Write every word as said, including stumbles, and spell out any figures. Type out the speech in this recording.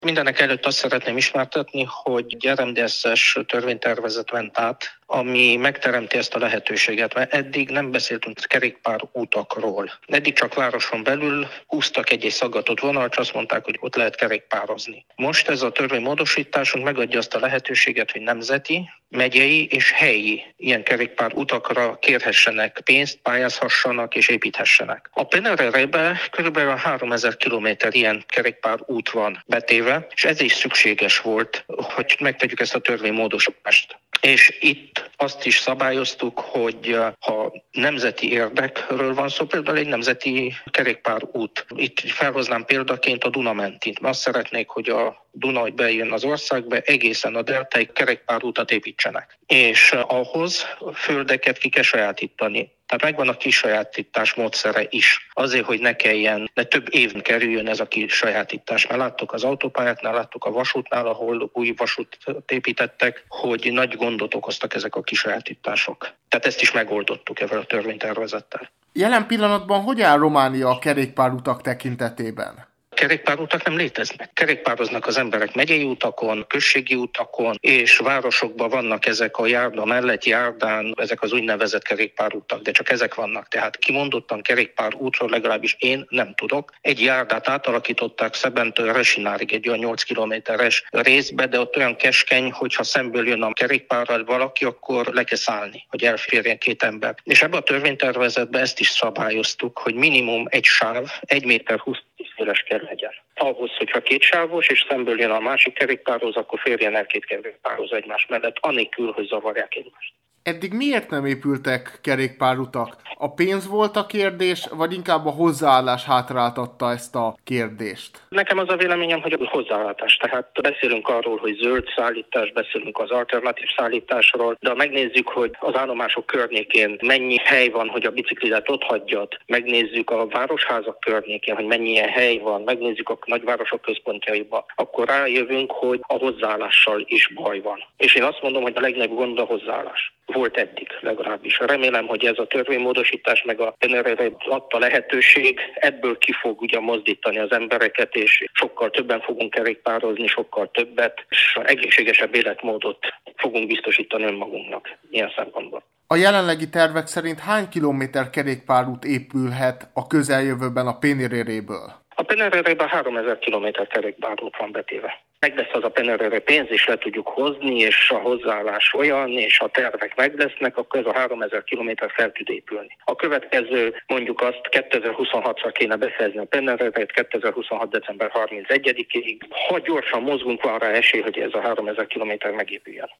Mindenek előtt azt szeretném ismertetni, hogy egy er em dé es-es törvénytervezet ment át, ami megteremti ezt a lehetőséget, mert eddig nem beszéltünk kerékpár utakról. Eddig csak városon belül húztak egy-egy szaggatott vonalat, és azt mondták, hogy ott lehet kerékpározni. Most ez a törvénymódosításunk megadja azt a lehetőséget, hogy nemzeti, megyei és helyi ilyen kerékpár utakra kérhessenek pénzt, pályázhassanak és építhessenek. A pé en er er-be körülbelül háromezer kilométer ilyen kerékpár út van betéve, és ez is szükséges volt, hogy megtegyük ezt a törvénymódosítást. És itt azt is szabályoztuk, hogy ha nemzeti érdekről van szó, például egy nemzeti kerékpárút. Itt felhoznám példaként a Dunamentint. Azt szeretnék, hogy a Duna, hogy bejön az országba, egészen a deltáig kerékpárútat építsenek. És ahhoz földeket ki kell sajátítani. Tehát megvan a kisajátítás módszere is. Azért, hogy ne kelljen, ne több évn kerüljön ez a kisajátítás. Mert láttuk az autópályáknál, láttuk a vasútnál, ahol új vasútot építettek, hogy nagy gondot okoztak ezek a kisajátítások. Tehát ezt is megoldottuk ezzel a törvénytervezettel. Jelen pillanatban hogy áll Románia a kerékpárutak tekintetében? Kerékpárutak nem léteznek. Kerékpároznak az emberek megyei utakon, községi utakon, és városokban vannak ezek a járda mellett, járdán, ezek az úgynevezett kerékpárutak, de csak ezek vannak. Tehát kimondottan kerékpárútról legalábbis én nem tudok. Egy járdát átalakították Szebentől Resinárig, egy olyan nyolc kilométeres részbe, de ott olyan keskeny, hogyha szemből jön a kerékpárral valaki, akkor le kell szállni, hogy elférjen két ember. És ebben a törvénytervezetben ezt is szabályoztuk, hogy minimum egy sáv, egy méter húsz széles kell legyen. Ahhoz, hogyha kétsávos, és szemből jön a másik kerékpárhoz, akkor férjen el két kerékpárhoz egymás mellett, anélkül, hogy zavarják egymást. Eddig miért nem épültek kerékpárutak? A pénz volt a kérdés, vagy inkább a hozzáállás hátráltatta ezt a kérdést? Nekem az a véleményem, hogy a hozzáállás. Tehát beszélünk arról, hogy zöld szállítás, beszélünk az alternatív szállításról, de ha megnézzük, hogy az állomások környékén mennyi hely van, hogy a biciklidet ott hagyjad, megnézzük a városházak környékén, hogy mennyi ilyen hely van, megnézzük a nagyvárosok központjaiba, akkor rájövünk, hogy a hozzáállással is baj van. És én azt mondom, hogy a legnagyobb gond a hozzáállás. Volt eddig legalábbis. Remélem, hogy ez a törvénymódosítás meg a pé en er er adta lehetőség, ebből ki fog ugye mozdítani az embereket, és sokkal többen fogunk kerékpározni, sokkal többet, és egészségesebb életmódot fogunk biztosítani önmagunknak ilyen szempontból. A jelenlegi tervek szerint hány kilométer kerékpárút épülhet a közeljövőben a pé en er er-ből? A pé en er er-ben háromezer kilométer kerékpárút van betéve. Meg lesz az a pé en er er pénz, és le tudjuk hozni, és a hozzáállás olyan, és a tervek meg lesznek, akkor ez a háromezer kilométer fel tud épülni. A következő, mondjuk azt kétezer-huszonhatra kéne befejezni a pé en er er-et, kétezer-huszonhat. december harmincegyedikéig. Ha gyorsan mozgunk, van rá esély, hogy ez a háromezer kilométer megépüljön.